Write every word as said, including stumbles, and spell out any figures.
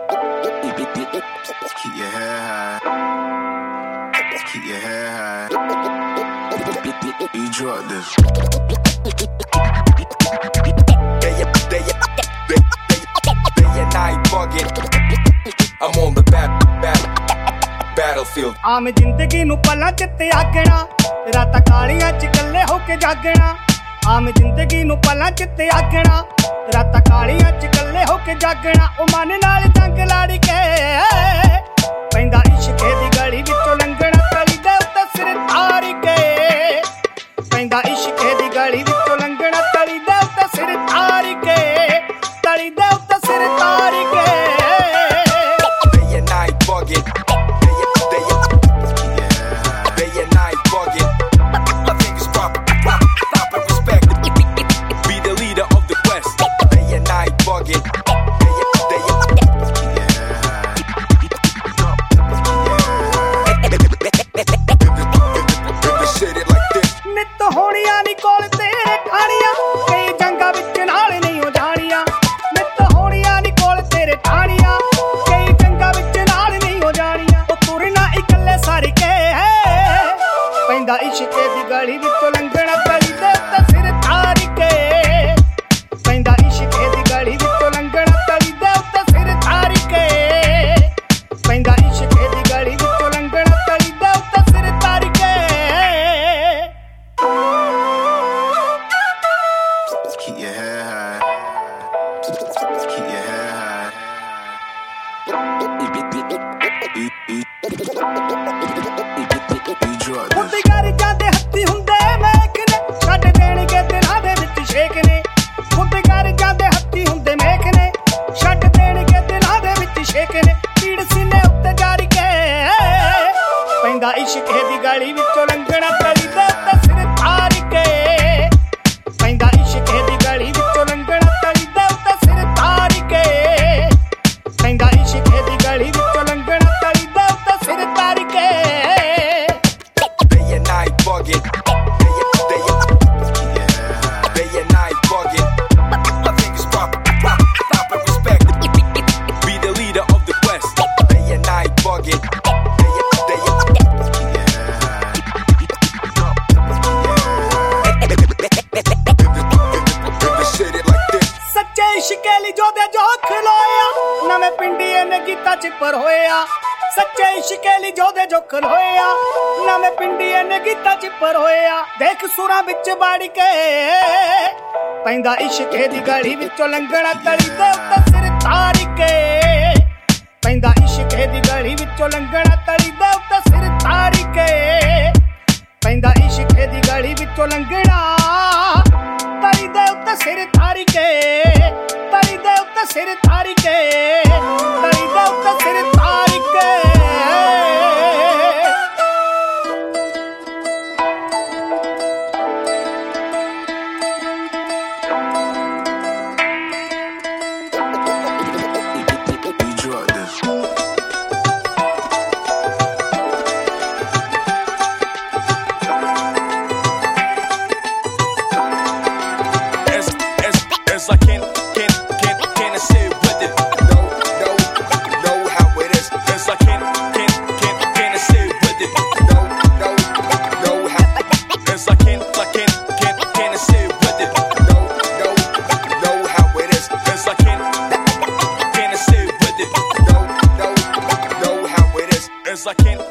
Keep your head high. Keep your head high. You drop this. Day and night bugging. I'm on the bat, bat, battlefield. ਆਮ ਜ਼ਿੰਦਗੀ ਨੂੰ ਪਲਾਂ ਚਿੱਤੇ ਆਗਣਾ, ਰਾਤਾਂ ਕਾਲੀਆਂ ਚ ਇਕੱਲੇ ਹੋ ਕੇ ਜਾਗਣਾ। ਆਮ ਜ਼ਿੰਦਗੀ ਨੂੰ ਪਲਾਂ ਚਿੱਤੇ ਆਗਣਾ, ਰਾਤਾਂ ਕਾਲੀਆਂ ਚ ਇਕੱਲੇ ਹੋ ਕੇ ਜਾਗਣਾ। ਉਹ ਮਨ ਨਾਲ ਜੰਗ ਲੜ ਕੇ ਪੈਂਦਾ ਇਸ਼ਕੇ ਦੀ ਗਲੀ ਵਿੱਚੋਂ ਲੰਘਣਾ। ਤਲੀ ਦੇ ਉੱਤੇ ਸਿਰ ਤਾਰ ਕੇ ਪੈਂਦਾ ਇਸ਼ਕੇ ਦੀ ਗਲੀ ਵਿੱਚੋਂ ਲੰਘਣਾ। ਤਲੀ ਦੇ ਉੱਤੇ ਸਿਰ ਤਾਰ ਕੇ, ਤਲੀ ਦੇ ਉੱਤੇ ਸਿਰ ਤਾਰ ਕੇ। Day and night bugging. ਇਸ਼ਕੇ ਦੀ ਗਲੀ ਵਿੱਚੋਂ ਲੰਘਣਾ। ਤਲੀ ਦੇ ਉੱਤੇ ਸਿਰ ਤਾਰ ਕੇ ਪੈਂਦਾ ਇਸ਼ਕੇ ਦੀ ਗਲੀ ਵਿੱਚੋਂ ਲੰਘਣਾ। ਤਲੀ ਦੇ ਉੱਤੇ ਸਿਰ ਤਾਰ ਕੇ ਪੈਂਦਾ ਇਸ਼ਕੇ ਦੀ ਗਲੀ ਵਿੱਚੋਂ ਲੰਘਣਾ। ਤਲੀ ਦੇ ਉੱਤੇ ਸਿਰ ਤਾਰ ਕੇ। Keep your head high. Keep your head high. ਹੁੰਦੀ ਘਰ ਜਾਂਦੇ ਹੱਥੀ ਹੁੰਦੇ ਮੇਖ ਨੇ, ਛੱਡ ਦੇਣਗੇ ਦਿਲਾਂ ਦੇ ਵਿੱਚ ਛੇਕ ਨੇ। ਹੁੰਦੀ ਘਰ ਜਾਂਦੇ ਹੱਥੀ ਹੁੰਦੇ ਮੇਖ ਨੇ, ਛੱਡ ਦੇਣਗੇ ਦਿਲਾਂ ਦੇ ਵਿੱਚ ਛੇਕ ਨੇ। ਪੀੜ ਸੀਨੇ ਉੱਤੇ ਜਾਰੀ ਕੇ ਪੈਂਦਾ ਇਸ਼ਕੇ ਦੀ ਗਲੀ ਵਿੱਚੋਂ ਲੰਘਣਾ। ਤਲੀ ਦੇ ਉੱਤੇ ਸਿਰ ਤਾਰ ਕੇ ਪੈਂਦਾ ਇਸ਼ਕੇ ਦੀ ਗਲੀ ਵਿੱਚੋਂ ਲੰਘਣਾ। ਤਲੀ ਦੇ ਉੱਤੇ ਸਿਰ ਤਾਰ ਕੇ ਪੈਂਦਾ ਇਸ਼ਕੇ ਦੀ ਗਲੀ ਵਿੱਚੋਂ ਲੰਘਣਾ। ਤਲੀ ਦੇ ਉੱਤੇ ਸਿਰ ਤਾਰ ਕੇ। Bugging. Day and, day and, yeah. Day and night bugging. I think it's proper, proper, proper respect. Be the leader of the West. Day and night bugging. Day and, day and, yeah. Shit it like this. ਸੱਚੇ ਇਸ਼ਕੇ ਲਈ ਜੋਦੇ ਜੋ ਖਲੋਇਆ, ਨਵੇਂ ਪਿੰਡੀਏ ਨੇ ਗੀਤਾਂ ਚ ਪਰ ਹੋਇਆ। ਸੱਚੇ ਇਸ਼ਕੇ ਲਈ ਜੋਦੇ ਜੋ ਖਲੋਇਆ, ਨਵੇਂ ਪਿੰਡੀਏ ਨੇ ਗੀਤਾਂ ਚ ਪਰ ਹੋਇਆ। ਦੇਖ ਸੁਰਾਂ ਵਿੱਚ ਵੜ ਕੇ ਪੈਂਦਾ ਇਸ਼ਕੇ ਦੀ ਗਲੀ ਵਿੱਚੋਂ ਲੰਘਣਾ। ਤਲੀ ਦੇ ਉੱਤੇ ਸਿਰ ਤਾਰ ਕੇ ਪੈਂਦਾ ਇਸ਼ਕੇ ਦੀ ਗਲੀ ਵਿੱਚੋਂ ਲੰਘਣਾ। ਤਲੀ ਦੇ ਉੱਤੇ ਸਿਰ ਤਾਰ ਕੇ ਪੈਂਦਾ ਇਸ਼ਕੇ ਦੀ ਗਲੀ ਵਿੱਚੋਂ ਲੰਘਣਾ। ਤਲੀ ਦੇ ਉੱਤੇ ਸਿਰ ਤਾਰ ਕੇ, ਤਲੀ ਦੇ ਉੱਤੇ ਸਿਰ ਤਾਰ ਕੇ, ਤਲੀ ਦੇ ਉੱਤੇ ਸਿਰ ਤਾਰ ਕੇ। I can't, can't, can't, can't say with it. No, no, know how it is. Yes, I can't, can't, can't, can't say with it. No, no, know how. Yes, I can't, I can't, can't, can't say with it. No, no, know how it is. Yes, I can't, can't say with it. No, no, know how it is. Yes, I can't.